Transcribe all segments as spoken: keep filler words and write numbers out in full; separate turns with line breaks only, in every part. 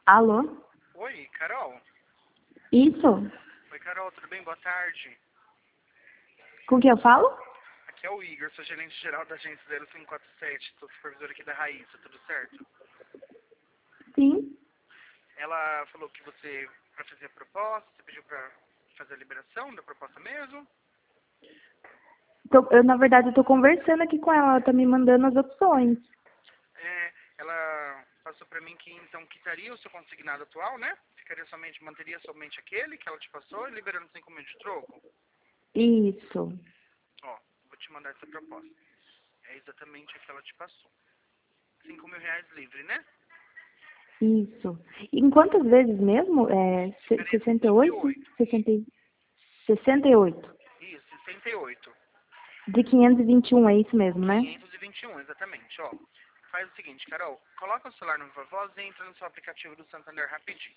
Alô?
Oi, Carol?
Isso?
Oi, Carol, tudo bem? Boa tarde.
Com quem eu falo?
Aqui é o Igor, sou gerente geral da agência zero cinco quatro sete, sou supervisor aqui da Raíssa, tudo certo?
Sim.
Ela falou que você, para fazer a proposta, você pediu para fazer a liberação da proposta mesmo?
Tô- eu, na verdade, eu tô conversando aqui com ela, ela tá me mandando as opções.
É, ela passou para mim que então quitaria o seu consignado atual, né? Ficaria somente, manteria somente aquele que ela te passou, liberando cinco mil de troco.
Isso.
Ó, vou te mandar essa proposta. É exatamente a que ela te passou. Cinco mil reais livre, né?
Isso. Em quantas vezes mesmo? É, se-
Ficaria
sessenta e oito? sessenta, e- sessenta e oito.
Isso, sessenta e oito.
De quinhentos e vinte e um, é isso mesmo, né?
quinhentos e vinte e um, exatamente, ó. Faz o seguinte, Carol, coloca o celular no Viva Voz e entra no seu aplicativo do Santander rapidinho.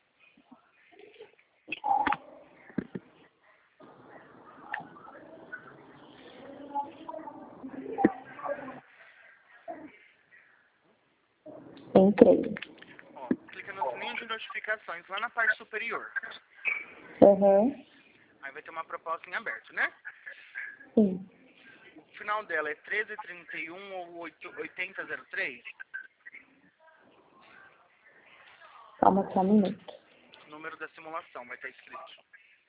Entrei.
Ó, clica no sininho de notificações lá na parte superior.
Aham.
Aí vai ter uma proposta em aberto, né?
Sim.
O final dela é treze trinta e um ou oitenta zero três.
Calma só um minuto.
Número da simulação vai estar escrito.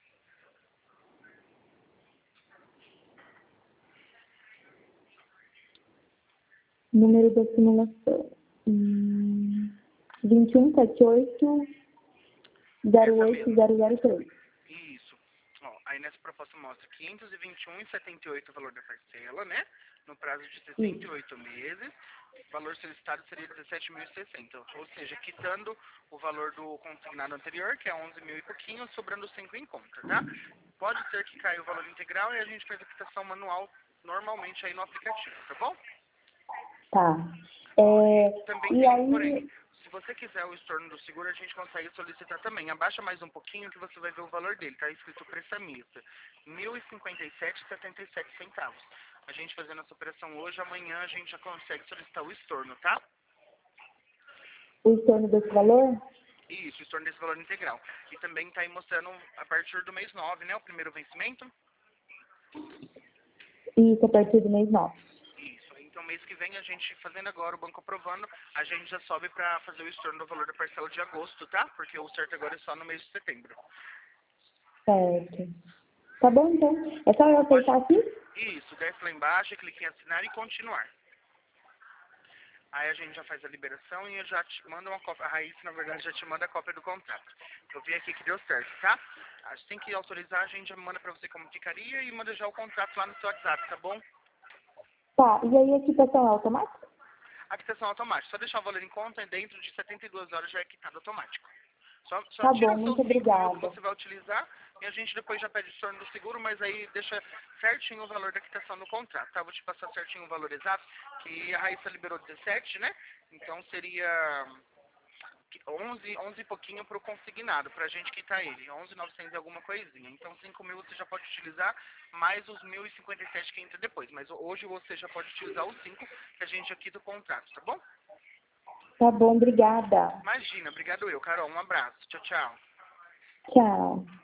Número da simulação. Hum, vinte e um, setenta e oito, zero
Essa
oito,
mesmo.
zero zero três.
Isso. Ó, aí nessa proposta mostra quinhentos e vinte e um vírgula setenta e oito o valor da parcela, né? No prazo de sessenta e oito meses. O valor solicitado seria dezessete mil e sessenta. Ou seja, quitando o valor do consignado anterior, que é onze mil e pouquinho, sobrando cinco em conta, tá? Pode ser que caia o valor integral e a gente faz a quitação manual normalmente aí no aplicativo, tá bom?
Tá.
Ó,
É,
e também
e
tem um
aí,
porém. Se você quiser o estorno do seguro, a gente consegue solicitar também. Abaixa mais um pouquinho que você vai ver o valor dele. Tá escrito preço à mista. mil e cinquenta e sete reais e setenta e sete centavos. A gente fazendo essa operação hoje, amanhã a gente já consegue solicitar o estorno, tá?
o estorno desse valor?
Isso, o estorno desse valor integral. E também tá aí mostrando a partir do mês nove, né? O primeiro vencimento.
Isso, a partir do mês nove.
Isso. Então, mês que vem, a gente fazendo agora, o banco aprovando, a gente já sobe pra fazer o estorno do valor da parcela de agosto, tá? Porque o certo agora é só no mês de setembro.
Certo. Tá bom, então. É só eu
Pode...
apertar aqui?
Isso, desce lá embaixo, clique em assinar e continuar. Aí a gente já faz a liberação e eu já te mando uma cópia. A Raíssa, na verdade, já te manda a cópia do contrato. Eu vi aqui que deu certo, tá? Assim que autorizar, a gente já manda pra você como ficaria e manda já o contrato lá no seu WhatsApp, tá bom?
Tá. E aí a quitação é automática?
A quitação automática. Só deixar o valor em conta e dentro de setenta e duas horas já é quitado automático. Só, só
Tá
tira
bom,
seus
muito
cinco mil que
obrigada.
você vai utilizar e a gente depois já pede o estorno do seguro, mas aí deixa certinho o valor da quitação no contrato, tá? Vou te passar certinho o valor exato, que a Raíssa liberou dezessete, né? Então seria onze, onze e pouquinho pro consignado, pra gente quitar ele. onze mil e novecentos e alguma coisinha. Então cinco mil você já pode utilizar, mais os mil e cinquenta e sete que entra depois. Mas hoje você já pode utilizar os cinco que a gente já quita o contrato, tá bom?
Tá bom, obrigada.
Imagina, obrigado eu, Carol. Um abraço. Tchau, tchau.
Tchau.